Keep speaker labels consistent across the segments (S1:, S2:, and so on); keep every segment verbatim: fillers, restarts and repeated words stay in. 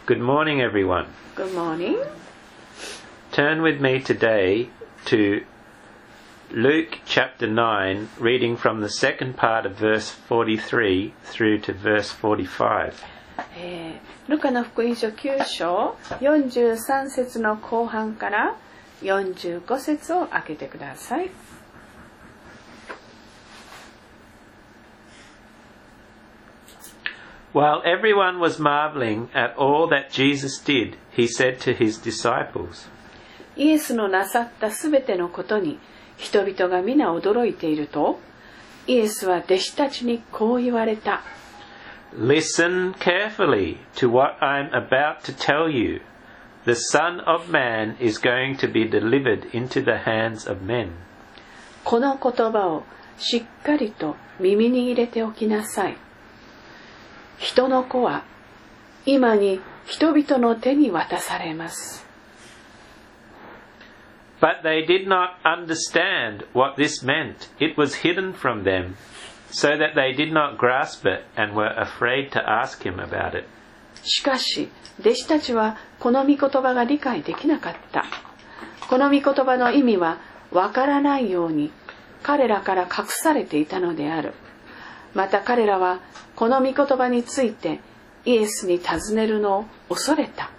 S1: Good morning, everyone.
S2: Good morning.
S1: Turn with me today to Luke chapter nine, reading from the second part of verse forty-three through to verse forty-five.
S2: えー、ルカの福音書きゅう章よんじゅうさん節の後半からよんじゅうご節を開けてください。
S1: While everyone was marveling at all that Jesus did, he said to his disciples,
S2: イエスのなさったすべてのことに人々が皆驚いていると、イエスは弟子たちにこう言われた。
S1: Listen carefully to what I'm about to tell you. The Son of Man is going to be delivered into the hands of men.
S2: この言葉をしっかりと耳に入れておきなさい。人の子は今に人々の手に渡されます。
S1: But they did not understand what this meant. It was hidden from them, so that they did not grasp it and were afraid to ask him about it.
S2: しかし、弟子たちはこの御言葉が理解できなかった。この御言葉の意味はわからないように彼らから隠されていたのである。また彼らはこの御言葉についてイエスに尋ねるのを恐れた。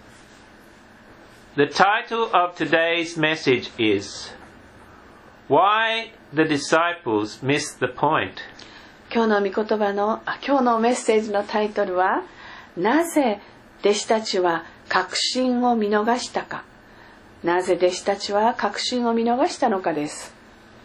S1: The title of today's message is Why the Disciples Missed the Point.
S2: 今日の御言葉の、あ、今日のメッセージのタイトルは、なぜ弟子たちは確信を見逃したか。なぜ弟子たちは確信を見逃したのかです。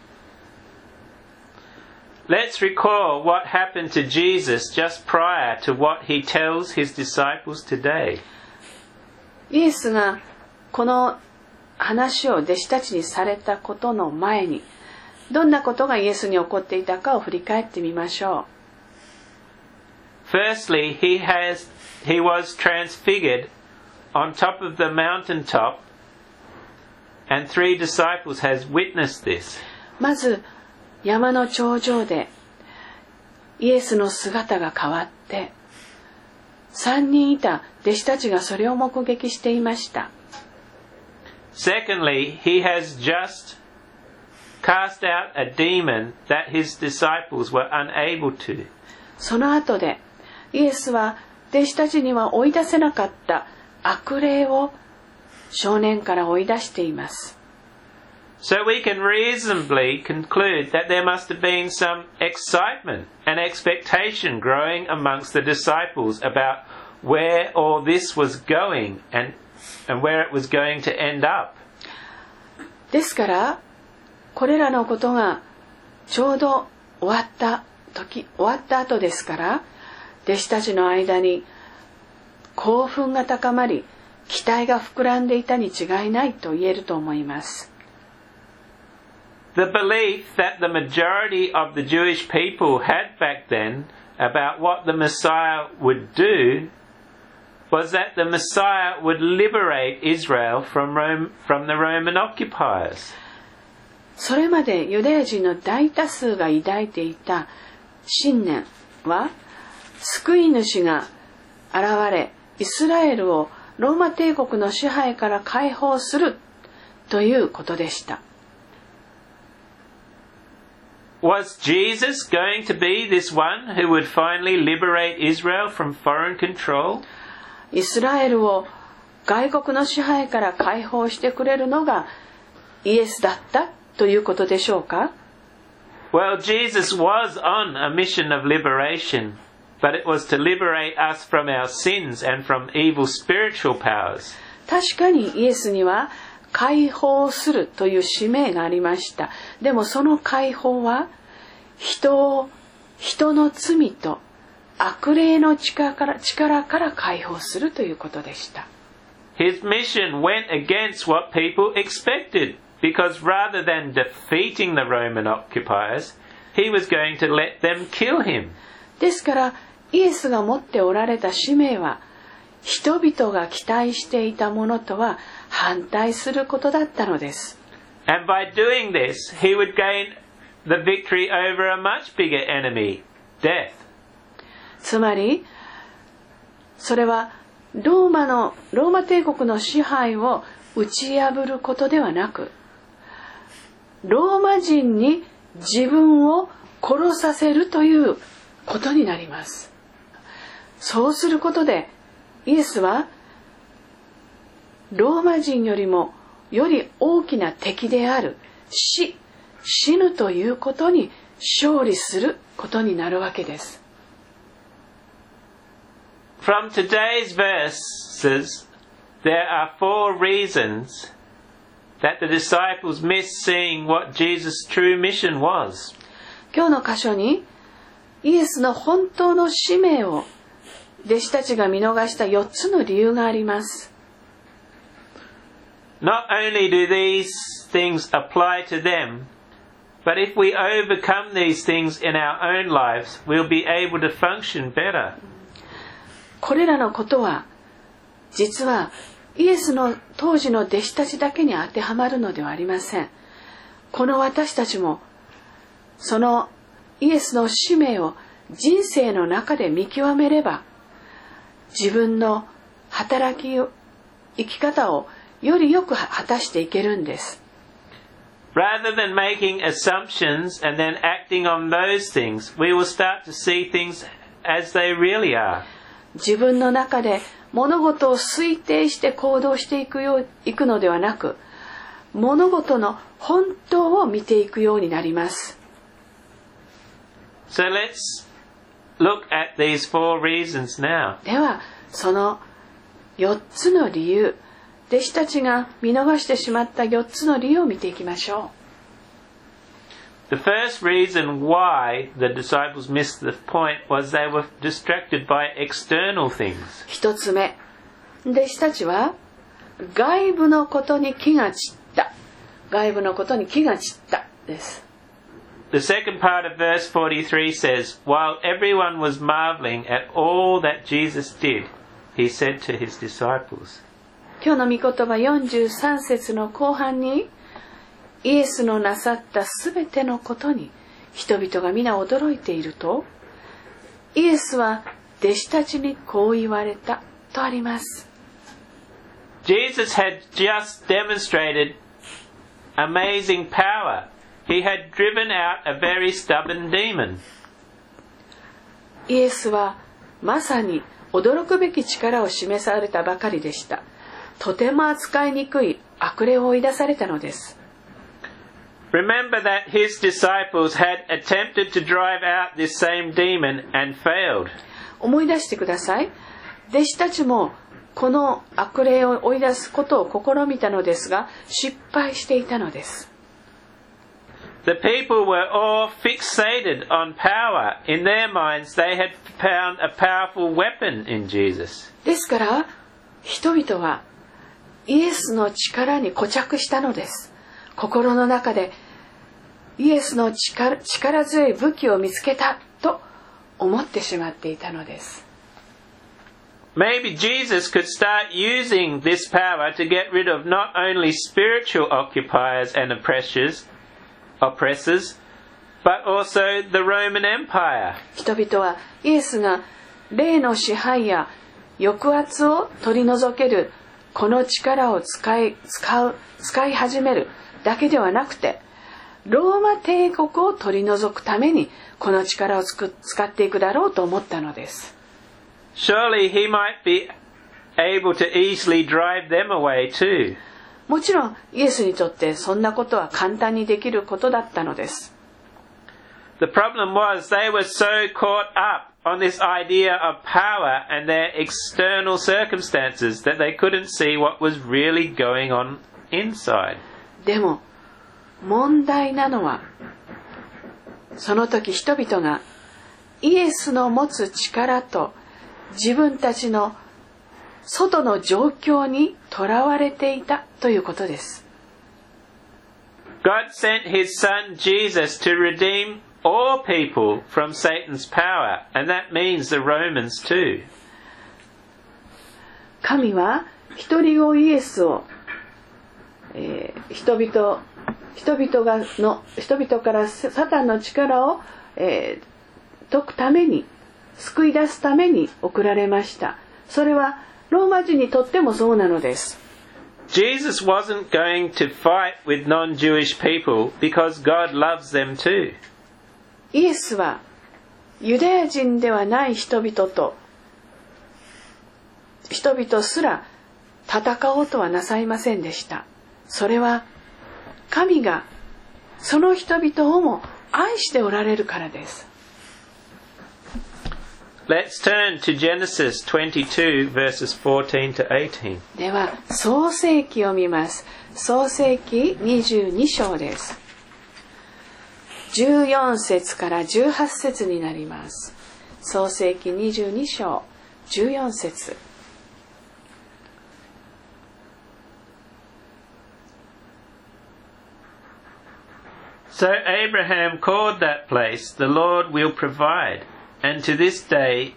S1: Let's recall what happened to Jesus just prior to what he tells his disciples today.
S2: イエスがこの話を弟子たちにされたことの前に、どんなことがイエスに起こっていたかを振り返ってみましょ
S1: う。Firstly, he has, he was transfigured on top of the mountaintop, and three disciples has witnessed this.
S2: まず、山の頂上でイエスの姿が変わって、三人いた弟子たちがそれを目撃していました。
S1: Secondly, he has just cast out a demon that his disciples were unable to.
S2: その後でイエスは弟子たちには追い出せなかった悪霊を少年から追い出しています。
S1: So we can reasonably conclude that there must have been some excitement and expectation growing amongst the disciples about where all this was going and, and where it was going to end up.
S2: ですから、これらのことがちょうど終わった時、終わった後ですから、弟子たちの間に興奮が高まり、期待が膨らんでいたに違いないと言えると思います。
S1: The belief that the majority of the Jewish people had back then about what the Messiah would do was that the Messiah would liberate Israel from Rome, from the Roman occupiers.
S2: それまでユダヤ人の大多数が抱いていた信念は、救い主が現れ、イスラエルをローマ帝国の支配から解放するということでした。
S1: Was Jesus going to be this one who would finally liberate Israel from foreign control?
S2: イスラエルを外国の支配から解放してくれるのがイエスだったということでしょうか？
S1: Well, Jesus was on a mission of liberation, but it was to liberate us from our sins and from evil spiritual powers.
S2: 確かにイエスには解放するという使命がありました。でもその解放は人を人の罪と悪霊の力から、力から解放するということでした。
S1: His mission went against what people expected, because rather than defeating the Roman occupiers, he was going to let them kill him.
S2: ですからイエスが持っておられた使命は、人々が期待していたものとは反対することだったのです。
S1: And by doing this, he would gain the victory over a much bigger enemy, death.
S2: つまり、それはローマのローマ帝国の支配を打ち破ることではなく、ローマ人に自分を殺させるということになります。そうすることでイエスはローマ人よりもより大きな敵である死、死ぬということに勝利することになるわけです。
S1: From today's verses, there are four reasons that the disciples missed seeing what Jesus' true mission was.
S2: 今日の箇所にイエスの本当の使命を弟子たちが見逃したよっつの理由があります。
S1: Not only do these things apply to them, but if we overcome these things in our own lives, we'll be able to function better.
S2: これらのことは実はイエスの当時の弟子たちだけに当てはまるのではありません。この私たちもそのイエスの使命を人生の中で見極めれば、自分の働き、生き方をよりよく果たしていけるんです。
S1: Rather than making assumptions and then acting on those things, we will start to see things as they really are.
S2: 自分の中で物事を推定して行動していくよう、いくのではなく、物事の本当を見ていくようになります。
S1: So let's look at these four reasons now.
S2: では、そのよっつの理由、弟子たちが見逃してしまったよっつの理由を見ていきましょ
S1: う。The first reason why the disciples missed the point was they were distracted by external things.
S2: 一つ目、弟子たちは外部のことに気が散った。外部のことに気が散ったです。
S1: The second part of verse forty-three says, while everyone was marveling at all that Jesus did, he said to his disciples.
S2: 今日の御言葉よんじゅうさん節の後半に、イエスのなさったすべてのことに人々が皆驚いていると、イエスは弟子たちにこう言われたとあります。
S1: Jesus had just demonstrated amazing power. He had driven out a very stubborn demon.
S2: イエスはまさに驚くべき力を示されたばかりでした。とても扱いにくい悪霊を追い出されたのです。
S1: Remember that his disciples had attempted to drive out this same demon and failed.
S2: 思い出してください。弟子たちもこの悪霊を追い出すことを試みたのですが、失敗していたのです。
S1: The people were all fixated on power. In their minds, they had found a powerful weapon in Jesus.
S2: ですから、人々はイエスの力に固着したのです。心の中でイエスの 力, 力強い武器を見つけたと思ってしまっていたのです。
S1: Maybe Jesus could start using this power to get rid of not only spiritual occupiers and oppressors, oppressors, but also the Roman Empire.
S2: 人々はイエスが霊の支配や抑圧を取り除けるこの力を使い、使う、使い始めるだけではなくて、ローマ帝国を取り除くためにこの力をつく使っていくだろうと思ったのです。
S1: Surely he might be able to easily drive them away too.
S2: もちろんイエスにとってそんなことは簡単にできることだったのです。
S1: The problem was they were so caught up on this idea of power and their external circumstances that they couldn't see what was really going on inside.
S2: でも問題なのは、その時人々がイエスの持つ力と自分たちの外の状況にとらわれていたということです。
S1: God sent his son Jesus to redeem all people from Satan's power, and that means the Romans too. 神は一人子イエスを、えー、人々人々がの人々からサタンの力を、えー、解くために、救い出すために送られました。それは
S2: ローマ人にとってもそうなのです。
S1: Jesus wasn't going to fight with non-Jewish people because God loves them too.
S2: イエスはユダヤ人ではない人々と人々すら戦おうとはなさいませんでした。それは神がその人々をも愛しておられるからです。
S1: Let's turn to Genesis twenty-two verses fourteen to eighteen.
S2: では創世記を見ます。創世記にじゅうに章です。じゅうよん節からじゅうはち節になります。創世記にじゅうに章じゅうよん節。
S1: So Abraham called that place, the Lord will provide. And to this day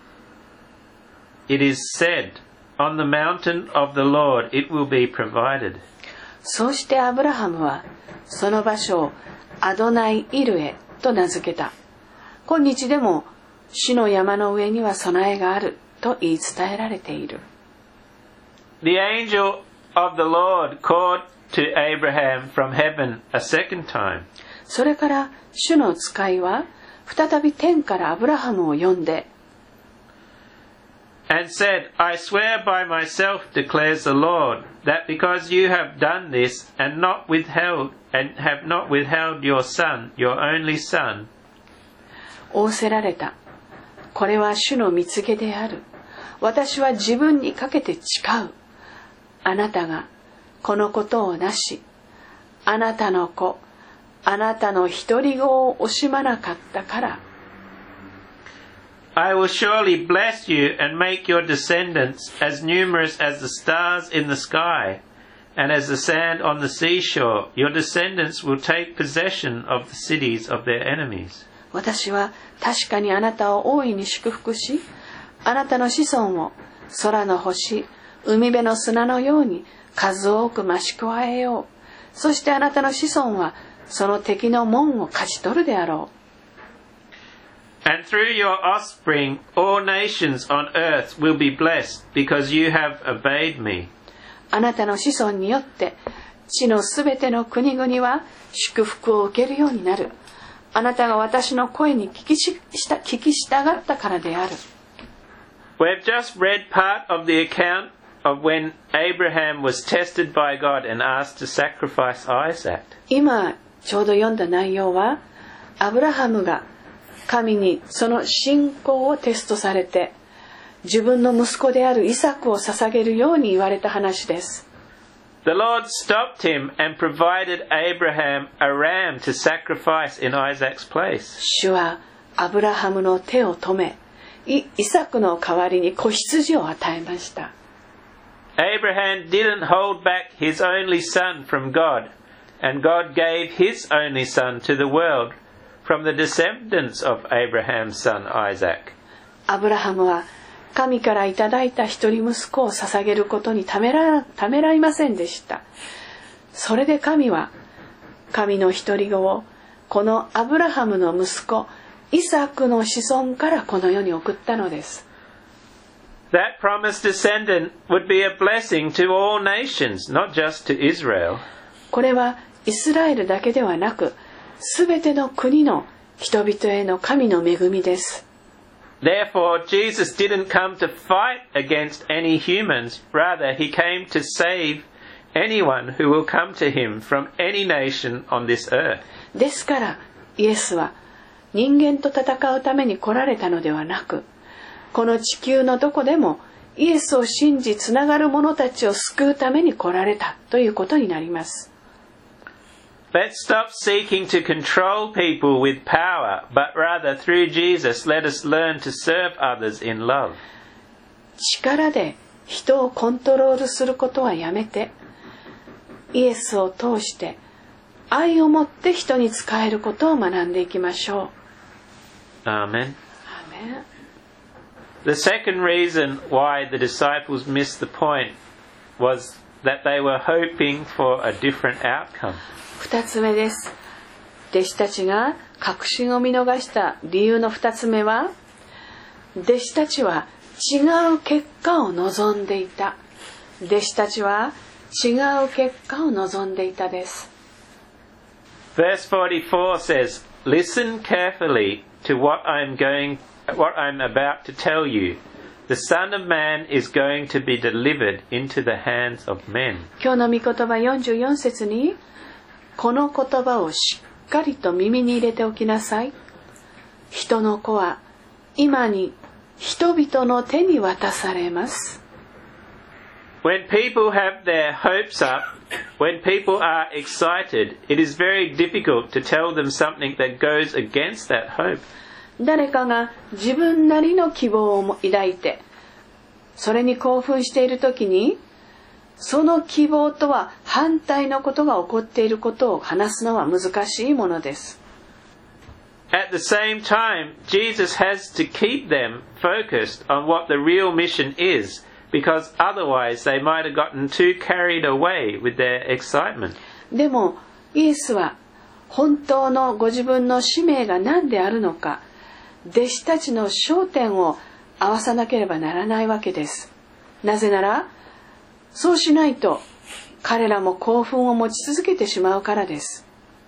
S1: it is said, on the mountain of the Lord it will be provided.
S2: そうしてアブラハムはその場所をアドナイイルエと名付けた。今日でも主の山の上には備えがあると言い伝えられている。
S1: The angel of the Lord called to Abraham from heaven a second time.
S2: それから主の使いは再び天からアブラハムを呼んで
S1: and said, I swear by myself, declares the Lord, that because you have done this and not withheld and have not withheld your son, your only son,
S2: 仰せられた。これは主の御告げである。私は自分にかけて誓う。あなたがこのことをなし、あなたの子、あなたの独り子を惜しまなかったから。
S1: I will surely bless you and make your descendants as numerous as the stars in the sky and as the sand on the seashore. Your descendants will take possession of the cities of their enemies.
S2: 私は確かにあなたを大いに祝福し、あなたの子孫を空の星、海辺の砂のように数多く増し加えよう。そしてあなたの子孫はその敵の門を勝ち取るであろう。
S1: And through your offspring, all nations on earth will be blessed, because you have obeyed me.
S2: あなたの子孫によって地のすべての国々は祝福を受けるようになる。あなたが私の声に聞きし、聞き従ったからである。
S1: We've just read part of the account of when Abraham was tested by God and asked to sacrifice Isaac.
S2: 今ちょうど読んだ内容は、アブラハムが神にその信仰をテストされて、自分の息子であるイサクを捧げるように言われた話です。
S1: The Lord stopped him and provided Abraham a ram to sacrifice in Isaac's place.
S2: 主はアブラハムの手を止め、イサクの代わりに子羊を与えました。
S1: Abraham didn't hold back his only son from God, and God gave his only son to the world from the descendants of Abraham's son Isaac.
S2: アブラハムは神からいただいた一人息子を捧げることにためら、ためらいませんでした。それで神は神の一人子をこのアブラハムの息子イサクの子孫からこの世に送ったのです。
S1: That promised descendant would be a blessing to all nations, not just to Israel.
S2: これはイスラエルだけではなく、すべての国の人々への神の恵みです。
S1: Therefore, Jesus didn't come to fight against any humans. Rather, he came to save anyone who will come to him from any nation on this earth.
S2: ですから、イエスは人間と戦うために来られたのではなく、この地球のどこでもイエスを信じつながる者たちを救うために来られたということになります。
S1: Let's stop seeking to control people with power, but rather through Jesus let us learn to serve others in love.
S2: 力で人をコントロールすることはやめて、イエスを通して愛を持って人に仕えることを学んでいきましょう。
S1: Amen.
S2: Amen.
S1: The second reason why the disciples missed the point was that they were hoping for a different outcome.
S2: 二つ目です。弟子たちが確信を見逃した理由の二つ目は、弟子たちは違う結果を望んでいた。弟子たちは違う結果を望んでいたです。
S1: Verse forty-four says, Listen carefully to what I'm going, what I'm about to tell you. The Son of Man is going to be delivered into the hands of men.
S2: 今日の御言葉よんじゅうよん節に、この言葉をしっかりと耳に入れておきなさい。人の子は今に人々の手に渡されます。
S1: When people have their hopes up, when people are excited, it is very difficult to tell them something that goes against that hope.
S2: 誰かが自分なりの希望を抱いて、それに興奮しているときに、その希望とは反対のことが起こっていることを話すのは難しいものです。
S1: At the same time, Jesus has to keep them focused on what the real mission is, because otherwise they might have gotten too carried away with their excitement.
S2: でも、イエスは本当のご自分の使命が何であるのか、弟子たちの焦点を合わさなければならないわけです。なぜなら、そうしないと彼らも興奮を持ち続けてしまうからです。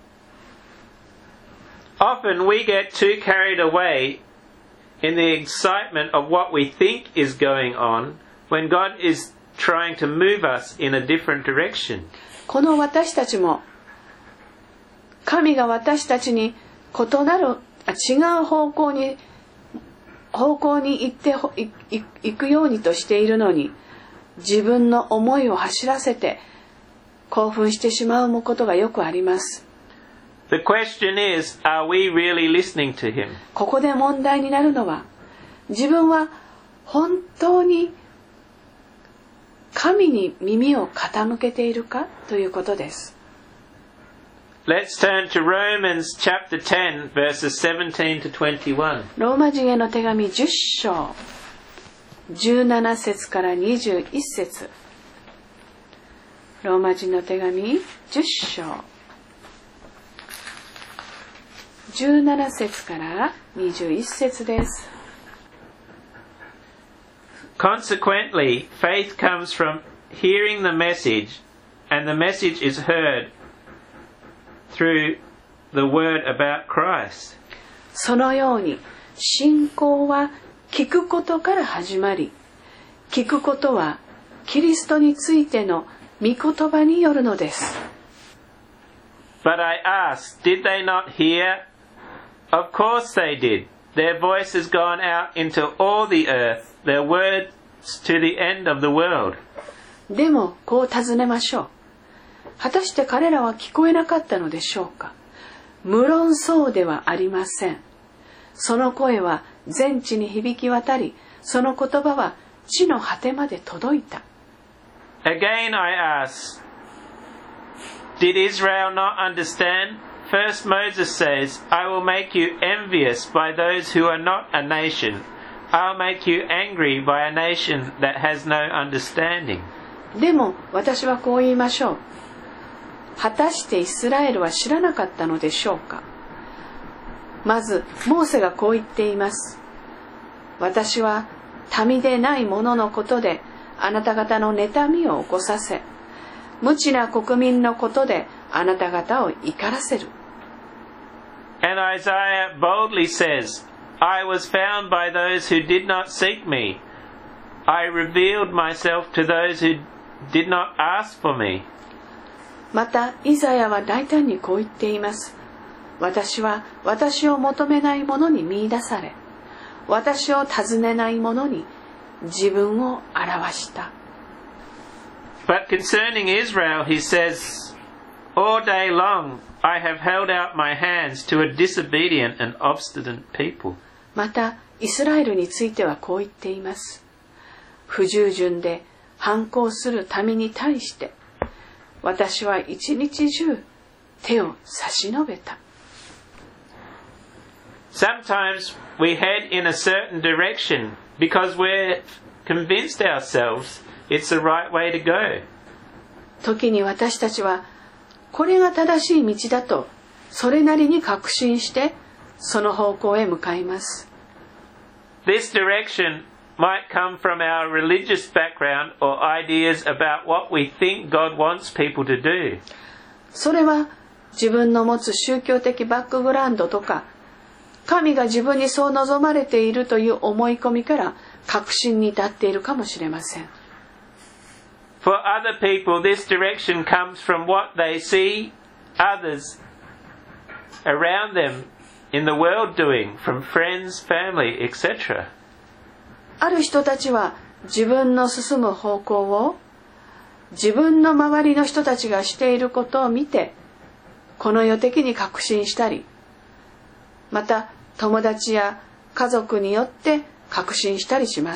S1: Often we get too carried away in the excitement of what we think is going on when God is trying to move us in a different direction.
S2: この私たちも神が私たちに異なる違う方向に方向に行って行くようにとしているのに、自分の思いを走らせて興奮してしまうことがよくあります。
S1: The question is, are we really listening to him?
S2: ここで問題になるのは、自分は本当に神に耳を傾けているかということです。
S1: Let's turn to Romans chapter ten, verses seventeen to twenty-one.
S2: ローマ人への手紙じゅっ章、じゅうなな節からにじゅういち節。ローマ人の手紙じゅっ章、じゅうなな節からにじゅういち節です。
S1: Consequently, faith comes from hearing the message, and the message is heard through the word about Christ.
S2: そのように信仰は聞くことから始まり、聞くことはキリストについての御言葉によるのです。
S1: But I ask, did they not hear? Of course they did. Their voice has gone out into all the earth, their words to the end of the world.
S2: でもこう尋ねましょう。果たして彼らは聞こえなかったのでしょうか。無論そうではありません。その声は全地に響き渡り、その言葉は地の果てまで届いた。
S1: Again I ask, did Israel not understand? First Moses says, I will make you envious by those who are not a nation. I'll make you angry by a nation that has no understanding.
S2: でも私はこう言いましょう。果たしてイスラエルは知らなかったのでしょうか。まずモーセがこう言っています。私は民でない者のことであなた方の妬みを起こさせ、無知な国民のことであなた方を怒らせる。
S1: And Isaiah boldly says, I was found by those who did not seek me. I revealed myself to those who did not ask for me.
S2: またイザヤは大胆にこう言っています。私は私を求めない者に見出され、私を尋ねない者に自分を表した。
S1: But concerning Israel, he says, all day long I have held out my hands to a disobedient and obstinate people.
S2: またイスラエルについてはこう言っています。不従順で反抗する民に対して私は一日中手を差し伸べた。
S1: Sometimes we head in a certain direction because we're convinced ourselves it's the right way to go.
S2: 時に私たちはこれが正しい道だとそれなりに確信してその方向へ向かいます。
S1: This direction might come from our religious background or ideas about what we think God wants people to do.
S2: それは自分の持つ宗教的バックグラウンドとか、神が自分にそう望まれているという思い込みから確信に至っているかもしれません。
S1: For other people, this direction comes from what they see others around them in the world doing, from friends, family, et cetera.
S2: ある人たちは自分の進む方向を自分の周りの人たちがしていることを見て、この世的に確信したり、また友達や家族によって確信したりします。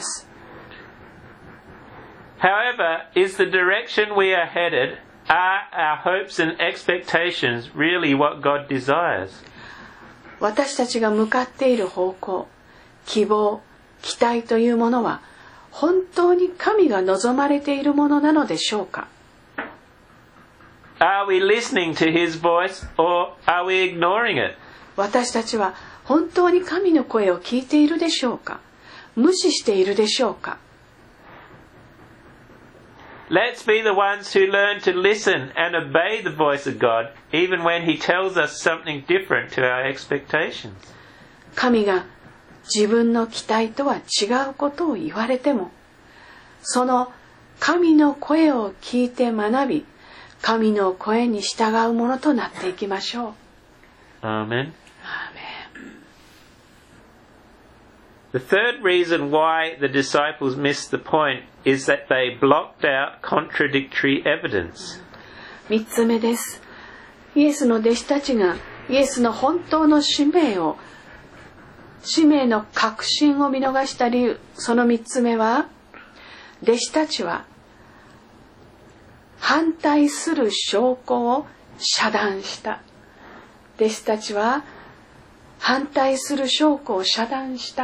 S1: However, is the direction we are headed, are our hopes and expectations really what God desires?
S2: 私たちが向かっている方向、希望、期待というものは本当に神が望まれているものなのでしょうか？
S1: Are we listening to His voice or are we ignoring it?
S2: 私たちは本当に神の声を聞いているでしょうか？無視しているでしょうか？
S1: Let's be the ones who learn to listen and obey the voice of God, even when He tells us something different to our expectations.
S2: 神が自分の期待とは違うことを言われても、その神の声を聞いて学び、神の声に従うものとなっていきましょう。
S1: Amen. The third reason why the disciples missed the point is that they blocked out contradictory evidence.
S2: 三つ目です。イエスの弟子たちがイエスの本当の使命を、使命の確信を見逃した理由、その三つ目は、弟子たちは反対する証拠を遮断した。弟子たちは反対する証拠を遮断した。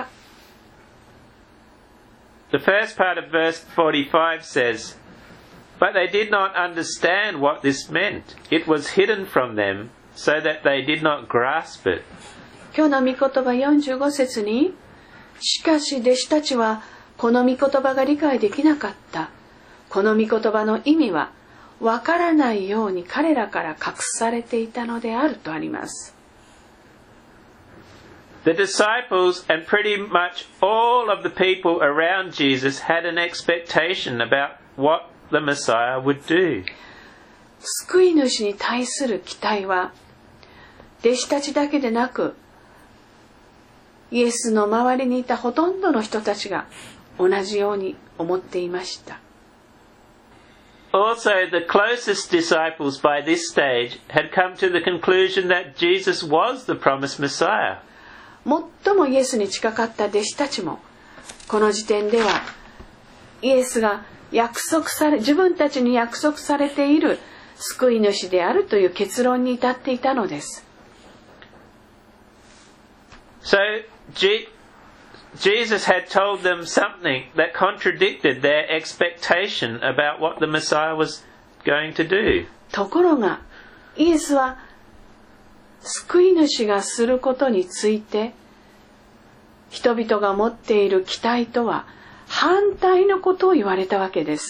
S1: The first part of verse forty-five says, But they did not understand what this meant. It was hidden from them, so that they did not grasp it.
S2: 今日の御言葉よんじゅうご節に、しかし弟子たちはこの御言葉が理解できなかった。この御言葉の意味はわからないように彼らから隠されていたのであるとあります。
S1: The disciples and pretty much all of the people around Jesus had an expectation about what the Messiah would do.
S2: 救い主に対する期待は、弟子たちだけでなく、イエスの周りにいたほとんどの人たちが同じように思っていました。
S1: Also, the closest disciples by this stage had come to the conclusion that Jesus was the promised Messiah.
S2: 最もイエスに近かった弟子たちも、この時点ではイエスが約束され、自分たちに約束されている救い主であるという結論に至っていたのです。
S1: So, G- Jesus had told them something that contradicted their expectation about what the Messiah was going to do.
S2: ところが、イエスは救い主がすることについて、人々が持っている期待とは反対のことを言われたわけです。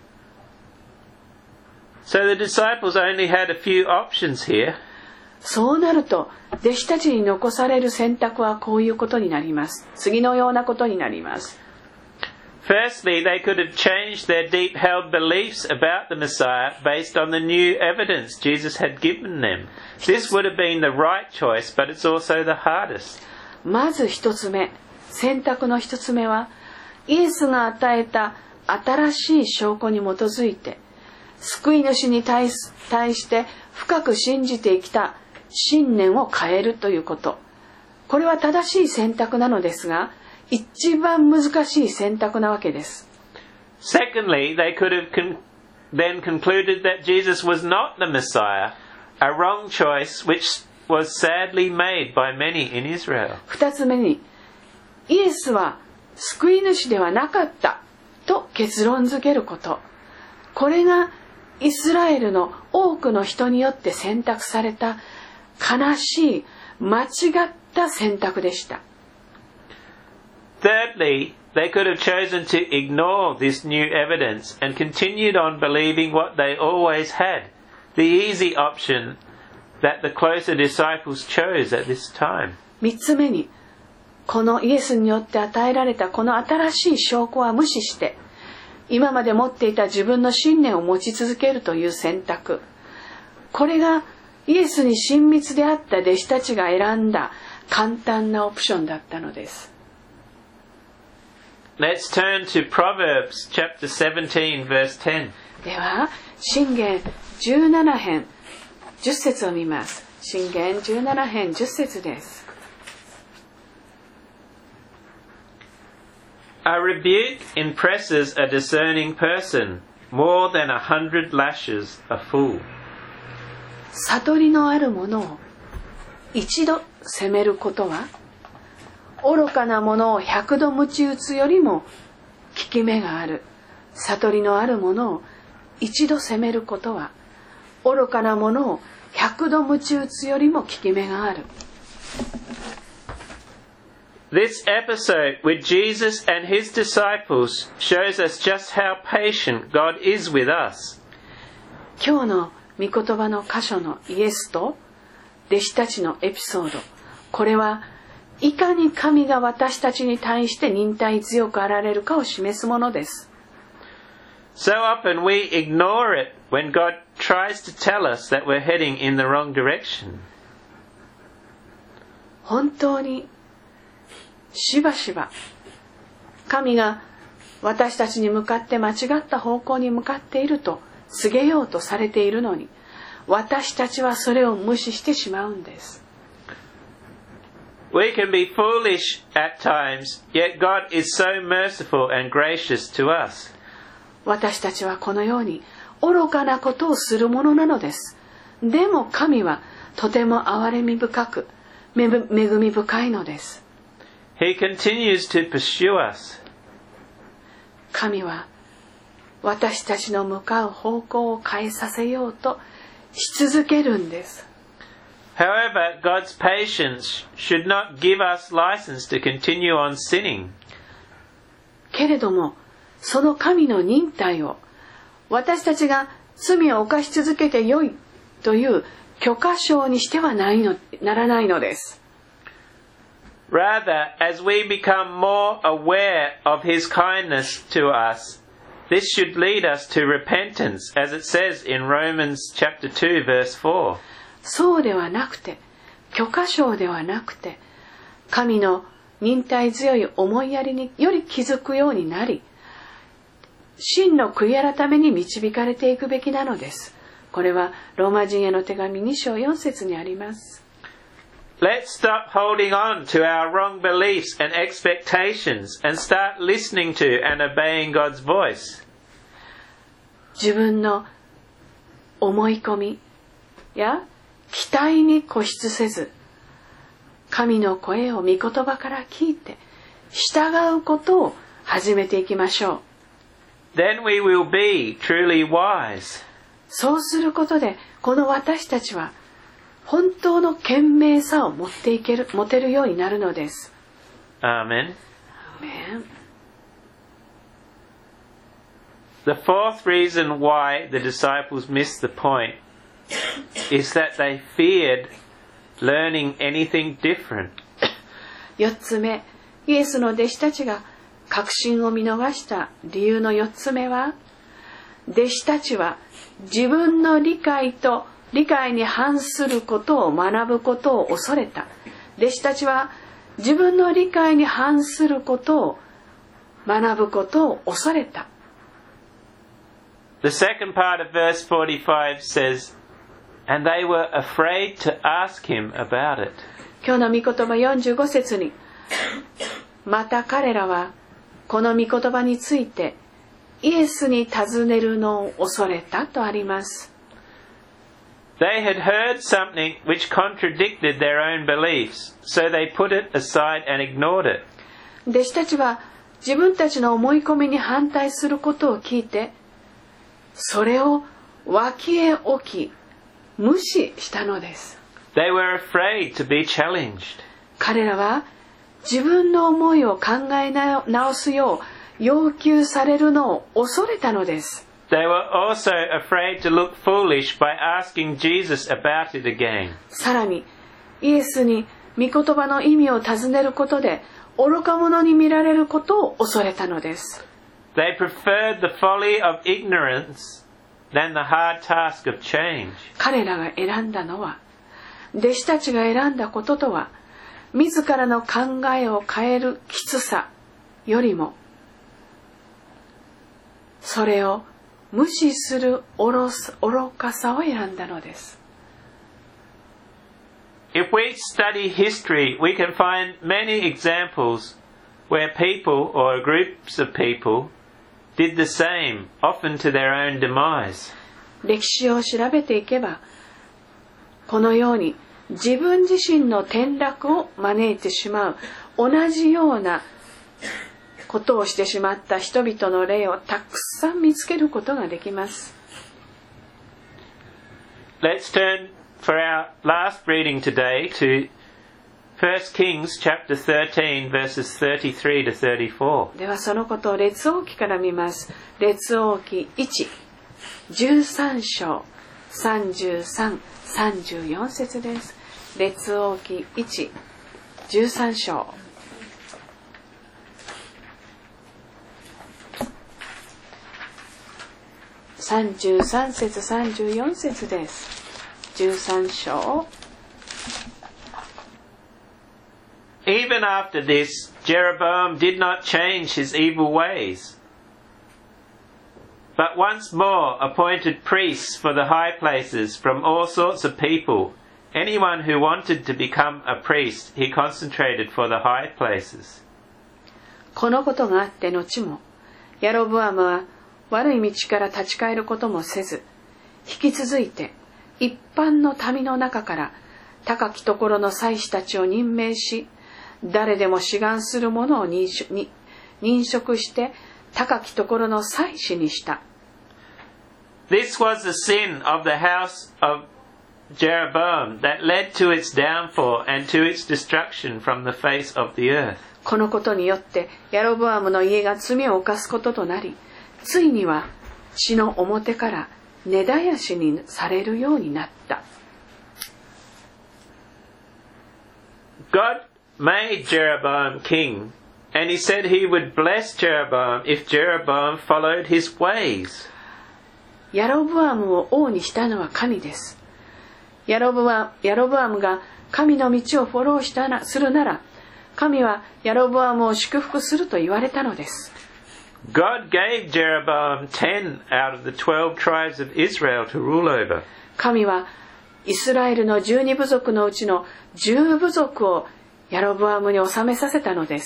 S1: So the disciples only had a few options here.
S2: そうなると、弟子たちに残される選択はこういうことになります。次のようなことになります。
S1: Firstly, they could have changed their deep-held beliefs about the Messiah based on the new evidence Jesus had given them. This would have been the right choice, but it's also the hardest.
S2: まず一つ目、選択の一つ目は、イエスが与えた新しい証拠に基づいて、救い主に対し、対して深く信じてきた信念を変えるということ。これは正しい選択なのですが、一番難しい選択なわけです。
S1: Secondly, they could have con- then concluded that Jesus was not the Messiah, a wrong choice which was sadly made by many in Israel.
S2: 二つ目に、イエスは救い主ではなかったと結論づけること。これがイスラエルの多くの人によって選択された悲しい間違った選択でした。
S1: Thirdly, They could have chosen to ignore this new evidence and continued on believing what they always had, the easy option that the closer disciples chose at this time.
S2: 三つ目に、このイエスによって与えられたこの新しい証拠は無視して、今まで持っていた自分の信念を持ち続けるという選択。これがイエスに親密であった弟子たちが選んだ簡単なオプションだったのです。
S1: Let's turn to Proverbs chapter seventeen verse ten.
S2: では、箴言じゅうなな編じゅっ節を見ます。箴言じゅうなな編じゅっ節です。
S1: A rebuke impresses a discerning person more than a hundred lashes a fool.
S2: 悟りのある者を一度責めることは、愚かな者を百度鞭打つよりも効き目がある。悟りのある者を一度責めることは、愚かな者を百度鞭打つよりも効き目がある。
S1: This episode with Jesus and his disciples shows us just how patient God is with us.
S2: 今日の御言葉の箇所のイエスと弟子たちのエピソード、これはいかに神が私たちに対して忍耐強くあられるかを示すものです。
S1: So often we ignore it when God tries to tell us that we're heading in the wrong direction.
S2: 本当にしばしば神が私たちに向かって間違った方向に向かっていると告げようとされているのに、私たちはそれを無視してしまうんです。
S1: We can be foolish at times, yet God is so merciful and gracious to us.
S2: 私たちはこのように愚かなことをするものなのです。でも神はとても憐れみ深く、恵み深いのです。
S1: He continues to pursue us.
S2: 神は私たちの向かう方向を変えさせようとし続けるんです。
S1: However, God's patience should not give us license to continue on sinning.
S2: けれども、その神の忍耐を私たちが罪を犯し続けてよいという許可証にしてはないの、ならないのです。
S1: Rather, as we become more aware of His kindness to us, this should lead us to repentance, as it says in Romans chapter two, verse four.
S2: そうではなくて、許可証ではなくて、神の忍耐強い思いやりにより気づくようになり、真の悔い改めに導かれていくべきなのです。これはローマ人への手紙に章よん節にあります。
S1: Let's stop holding on to our wrong beliefs and expectations and start listening to and obeying God's voice.
S2: 自分の思い込みや期待に固執せず、神の声を御言葉から聞いて従うことを始めていきましょう。
S1: Then we will be truly wise.
S2: そうすることで、この私たちは本当の賢明さを持っていける、持てるようになるのです。
S1: Amen.
S2: Amen.
S1: The fourth reason why the disciples missed the point is that they feared learning anything different.
S2: 四つ目、イエスの弟子たちが確信を見逃した理由の四つ目は、弟子たちは自分の理解と理解に反することを学ぶことを恐れた。弟子たちは自分の理解に反することを学ぶことを恐れた。
S1: The second part of verse forty-five says, and they were afraid to ask him about it.
S2: 今日の御言葉よんじゅうご節に、また彼らはこの御言葉についてイエスに尋ねるのを恐れたとあります。
S1: They had heard something which contradicted their own beliefs, so they put it aside and ignored it.
S2: 弟子たちは自分たちの思い込みに反対することを聞いて、それを脇へ置き、無視したのです。
S1: They were afraid to be challenged.
S2: 彼らは自分の思いを考え直すよう要求されるのを恐れたのです。
S1: They were also afraid to look foolish by asking Jesus about it again.
S2: さらに、イエスに御言葉の意味を尋ねることで愚か者に見られることを恐れたのです。
S1: They preferred the folly of ignorance than the hard task of change.
S2: 彼らが選んだのは、弟子たちが選んだこととは、自らの考えを変えるきつさよりも、それを無視する愚かさを選んだのです。
S1: If we study history, we can find many examples where people or groups of people did the same, often to their own demise.
S2: 歴史を調べていけば、このように自分自身の転落を招いてしまう同じようなことをしてしまった人々の例をたくさん見つけることができます。
S1: Let's turn for our last reading today to First Kings chapter thirteen verses thirty-three to thirty-four.
S2: ではそのことを列王記から見ます。列王記いち、じゅうさん章さんじゅうさん、さんじゅうよん節です。列王記いち、じゅうさん章さんじゅうさん節、さんじゅうよん節です。じゅうさん章。
S1: Even after this, Jeroboam did not change his evil ways, but once more appointed priests for the high places from all sorts of people. Anyone who wanted to become a priest, he concentrated for the high places.
S2: このことがあって後も、ヤロブアムは悪い道から立ち返ることもせず、引き続いて一般の民の中から高きところの祭司たちを任命し、誰でも志願する者を任職して高きところの祭司にした。
S1: This was the sin of the house of Jeroboam that led to its downfall and to its destruction from the face of the earth.
S2: このことによってヤロブアムの家が罪を犯すこととなり、ついには地の表から根絶やしにされるようになった。
S1: God made Jeroboam king, and he said he would bless Jeroboam if Jeroboam followed his ways.
S2: ヤロブアムを王にしたのは神です。ヤロブア、ヤロブアムが神の道をフォローしたなするなら、神はヤロブアムを祝福すると言われたのです。
S1: God gave Jeroboam ten out of the twelve tribes of Israel to rule over.
S2: 神はイスラエルの十二部族のうちの十部族をヤロブアムに治めさせたのです。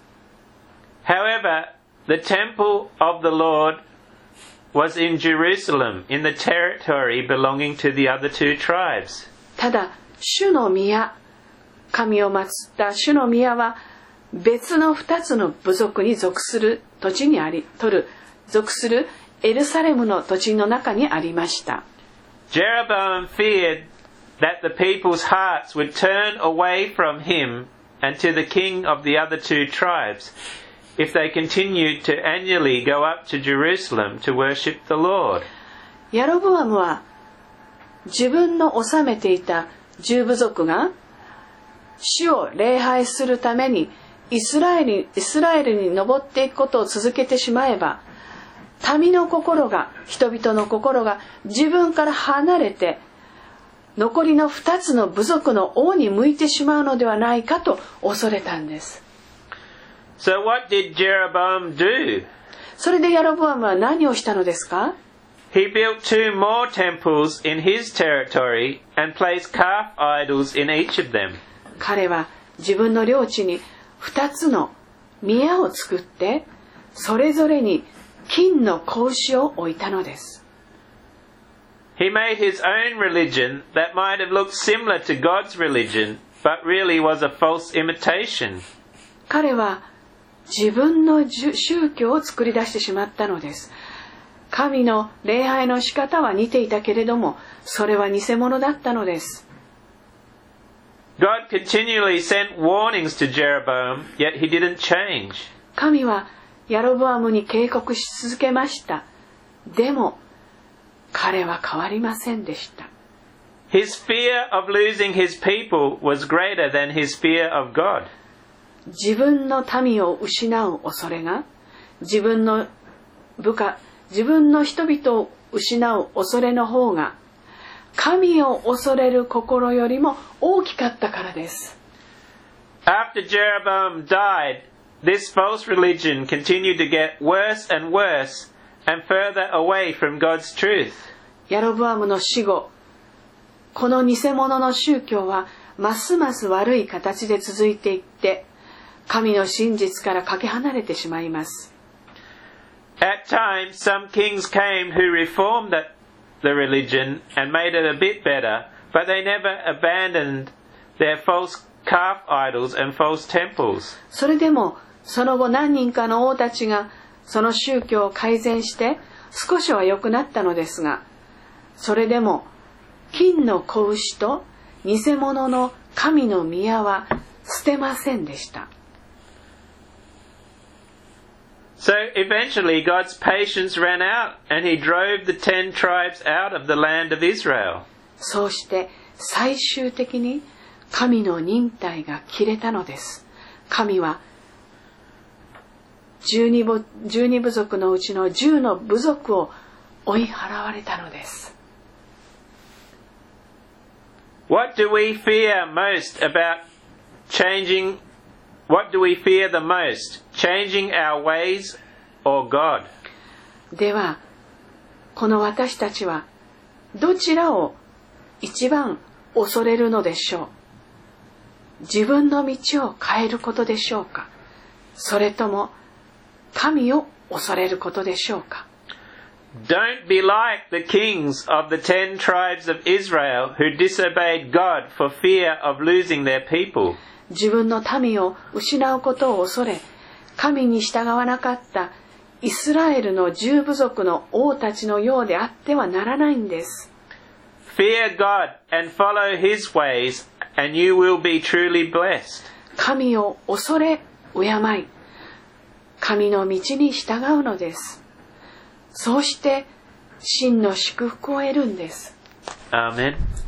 S1: However, the temple of the Lord was in Jerusalem, in the territory belonging to the other two tribes.
S2: ただ、主の宮、神を祀った主の宮は別の二つの部族に属する土地にあり、とる属するエルサレムの土地の中にありました。
S1: Jeroboam feared that the people's hearts would turn away from him and to the king of the other two tribes if they continued to annually go up to Jerusalem to worship the Lord.
S2: ヤロブアムは自分の治めていた十部族が主を礼拝するためにイスラエル、イスラエルに登っていくことを続けてしまえば、民の心が、人々の心が自分から離れて残りの二つの部族の王に向いてしまうのではないかと恐れたんです。
S1: So what did Jeroboam do?
S2: それでヤロブアムは何をしたのですか？
S1: He built two more temples in his territory and placed calf idols in each of them.
S2: 彼は自分の領地に二つの宮を作って、それぞれに金の子牛を置いたのです。
S1: He made his own religion that might have looked similar to God's religion, but really was a false imitation.
S2: 彼は自分の宗教を作り出してしまったのです。神の礼拝の仕方は似ていたけれども、それは偽物だったのです。
S1: God continually sent warnings to Jeroboam, yet he didn't change.
S2: 神はヤロボアムに警告し続けました。でも彼は変わりませんでした。
S1: His fear of losing his people was greater than his fear of God.
S2: 自分の民を失う恐れが、自分の部下、自分の人々を失う恐れの方が、神を恐れる心よりも大きかったからです。
S1: After Jeroboam died, this false religion continued to get worse and worse and further away from God's truth.
S2: ヤロボアムの死後、この偽物の宗教はますます悪い形で続いていって、神の真実からかけ離れてしまいます。
S1: At times, some kings came who reformed the, the religion and made it a bit better, but they never abandoned their false calf idols and false temples.
S2: それでも、その後何人かの王たちがその宗教を改善して少しは良くなったのですが、それでも金の子牛と偽物の神の宮は捨てませんでした。
S1: So eventually God's patience ran out and he drove the ten tribes out of the land of Israel.
S2: そうして最終的に神の忍耐が切れたのです。神は十二部、十二部族のうちの十の部族を追い払われたのです。
S1: What do we fear most about changing? What do we fear the most? Changing our ways or God?
S2: では、この私たちはどちらを一番恐れるのでしょう。自分の道を変えることでしょうか。それとも神を恐れることでしょうか。
S1: Don't be like the kings of the ten tribes of Israel who disobeyed God for fear of losing their people.
S2: 自分の民を失うことを恐れ、神に従わなかったイスラエルの十部族の王たちのようであってはならないんです。
S1: Fear God and follow His ways, and you will be truly blessed.
S2: 神を恐れ、敬い、神の道に従うのです。そうして真の祝福を得るんです。
S1: Amen.